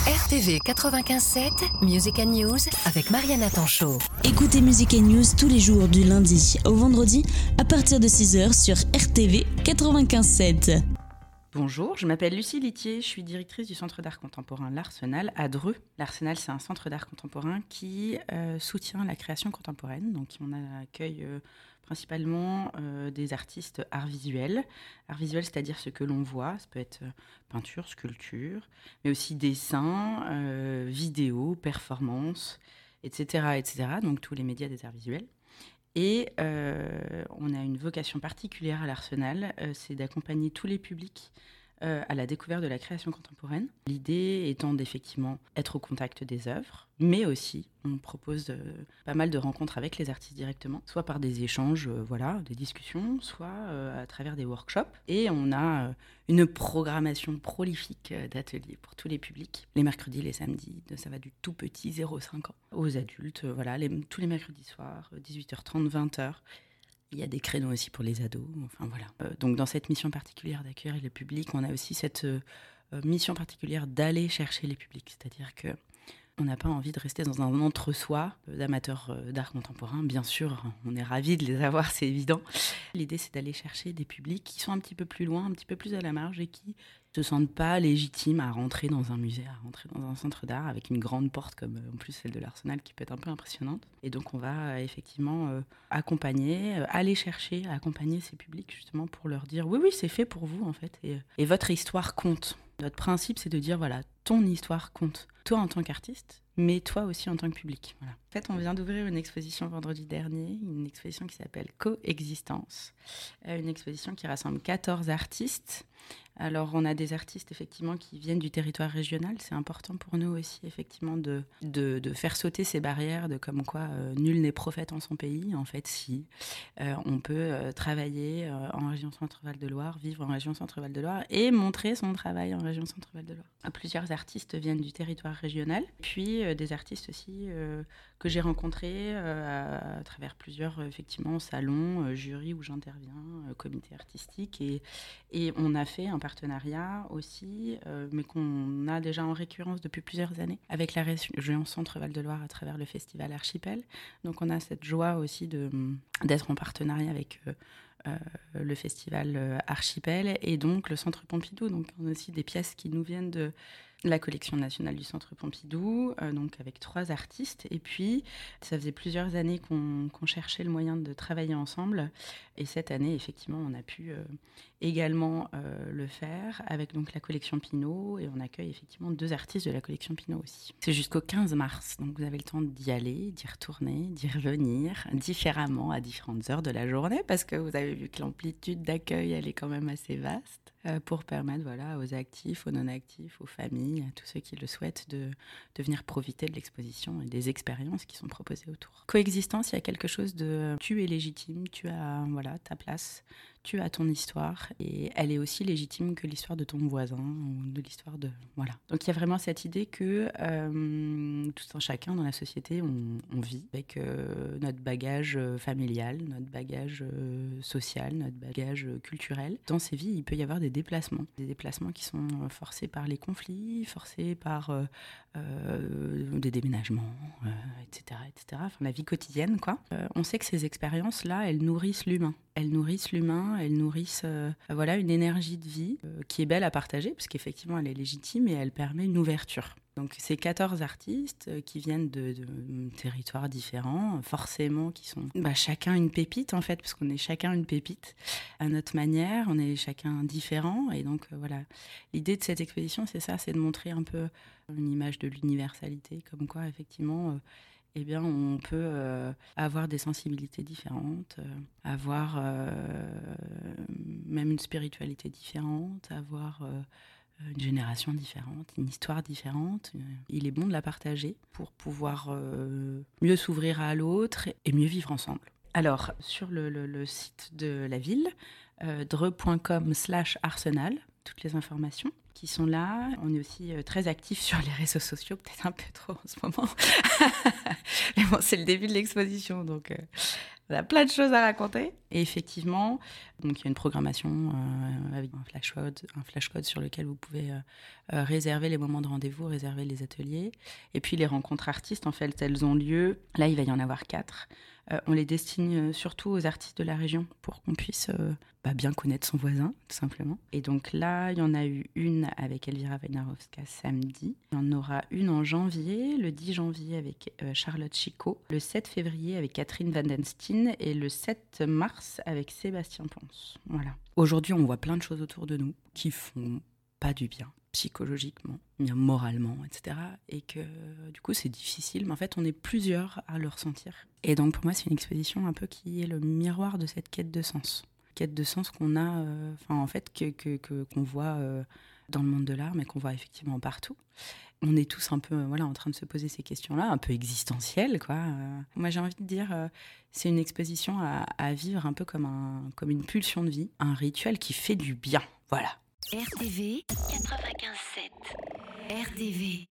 RTV 95.7, Music and News avec Mariana Tanchot. Écoutez Music and News tous les jours du lundi au vendredi à partir de 6h sur RTV 95.7. Bonjour, je m'appelle Lucie Littier, je suis directrice du Centre d'art contemporain L'Arsenal à Dreux. L'Arsenal, c'est un centre d'art contemporain qui soutient la création contemporaine. Donc, on accueille principalement des artistes art visuel. Art visuel, c'est-à-dire ce que l'on voit. Ça peut être peinture, sculpture, mais aussi dessin, vidéo, performance, etc., etc. Donc, tous les médias des arts visuels. Et on a une vocation particulière à l'Arsenal, c'est d'accompagner tous les publics à la découverte de la création contemporaine. L'idée étant d'effectivement être au contact des œuvres, mais aussi on propose pas mal de rencontres avec les artistes directement, soit par des échanges, des discussions, soit à travers des workshops. Et on a une programmation prolifique d'ateliers pour tous les publics. Les mercredis, les samedis, ça va du tout petit, 0,5 ans, aux adultes, tous les mercredis soirs, 18h30, 20h. Il y a des créneaux aussi pour les ados. Donc dans cette mission particulière d'accueillir le public, on a aussi cette mission particulière d'aller chercher les publics. C'est-à-dire qu'on n'a pas envie de rester dans un entre-soi d'amateurs d'art contemporain. Bien sûr, on est ravis de les avoir, c'est évident. L'idée, c'est d'aller chercher des publics qui sont un petit peu plus loin, un petit peu plus à la marge et qui ne se sentent pas légitimes à rentrer dans un musée, à rentrer dans un centre d'art avec une grande porte comme en plus celle de l'Arsenal qui peut être un peu impressionnante. Et donc on va effectivement aller chercher, accompagner ces publics justement pour leur dire oui, c'est fait pour vous en fait et votre histoire compte. Notre principe, c'est de dire voilà, ton histoire compte. Toi en tant qu'artiste, mais toi aussi en tant que public. Voilà. En fait, on vient d'ouvrir une exposition vendredi dernier, une exposition qui s'appelle Coexistence, une exposition qui rassemble 14 artistes. Alors, on a des artistes, effectivement, qui viennent du territoire régional. C'est important pour nous aussi, effectivement, de faire sauter ces barrières de comme quoi nul n'est prophète en son pays. En fait, si. On peut travailler en région Centre-Val de Loire, vivre en région Centre-Val de Loire et montrer son travail en région Centre-Val de Loire. Plusieurs artistes viennent du territoire régional. Puis, des artistes aussi que j'ai rencontrés à travers plusieurs, effectivement, salons, jurys où j'interviens, comités artistiques. Et on a fait un partenariat aussi, mais qu'on a déjà en récurrence depuis plusieurs années, avec la région Centre-Val de Loire à travers le festival Archipel. Donc on a cette joie aussi d'être en partenariat avec le festival Archipel et donc le Centre Pompidou. Donc on a aussi des pièces qui nous viennent de la collection nationale du Centre Pompidou, donc avec 3 artistes. Et puis, ça faisait plusieurs années qu'on cherchait le moyen de travailler ensemble. Et cette année, effectivement, on a pu également le faire avec donc la collection Pinault. Et on accueille effectivement 2 artistes de la collection Pinault aussi. C'est jusqu'au 15 mars, donc vous avez le temps d'y aller, d'y retourner, d'y revenir différemment à différentes heures de la journée, parce que vous avez vu que l'amplitude d'accueil, elle est quand même assez vaste. Pour permettre aux actifs, aux non-actifs, aux familles, à tous ceux qui le souhaitent, de venir profiter de l'exposition et des expériences qui sont proposées autour. Coexistence, il y a quelque chose de tu es légitime, tu as ta place, tu as ton histoire et elle est aussi légitime que l'histoire de ton voisin ou de l'histoire de... Voilà. Donc il y a vraiment cette idée que tout un chacun dans la société, on vit avec notre bagage familial, notre bagage social, notre bagage culturel. Dans ces vies, il peut y avoir des déplacements qui sont forcés par les conflits, forcés par des déménagements, etc., etc. Enfin, la vie quotidienne, quoi. On sait que ces expériences-là, elles nourrissent l'humain. Elles nourrissent une énergie de vie qui est belle à partager, parce qu'effectivement, elle est légitime et elle permet une ouverture. Donc, ces 14 artistes qui viennent de territoires différents, forcément, qui sont chacun une pépite, en fait, parce qu'on est chacun une pépite à notre manière, on est chacun différent. Et donc, l'idée de cette exposition, c'est ça, c'est de montrer un peu une image de l'universalité, comme quoi, effectivement... on peut avoir des sensibilités différentes, avoir même une spiritualité différente, avoir une génération différente, une histoire différente. Il est bon de la partager pour pouvoir mieux s'ouvrir à l'autre et mieux vivre ensemble. Alors, sur le site de la ville, dreux.com/arsenal, toutes les informations qui sont là. On est aussi très actifs sur les réseaux sociaux, peut-être un peu trop en ce moment. Mais bon, c'est le début de l'exposition, donc on a plein de choses à raconter. Et effectivement, donc il y a une programmation avec un flashcode sur lequel vous pouvez réserver les moments de rendez-vous, réserver les ateliers. Et puis les rencontres artistes, en fait, elles ont lieu. Là, il va y en avoir 4. On les destine surtout aux artistes de la région pour qu'on puisse bien connaître son voisin, tout simplement. Et donc là, il y en a eu une avec Elvira Wejnarowska samedi. Il y en aura une en janvier, le 10 janvier avec Charlotte Chicot, le 7 février avec Catherine Vandenstein et le 7 mars avec Sébastien Ponce. Voilà. Aujourd'hui, on voit plein de choses autour de nous qui font pas du bien, psychologiquement, moralement, etc. Et que du coup, c'est difficile. Mais en fait, on est plusieurs à le ressentir. Et donc, pour moi, c'est une exposition un peu qui est le miroir de cette quête de sens. Quête de sens qu'on a, qu'on voit dans le monde de l'art, mais qu'on voit effectivement partout. On est tous un peu en train de se poser ces questions-là, un peu existentielles, quoi. Moi, j'ai envie de dire, c'est une exposition à vivre un peu comme une pulsion de vie, un rituel qui fait du bien. Voilà. RTV 95.7. RTV.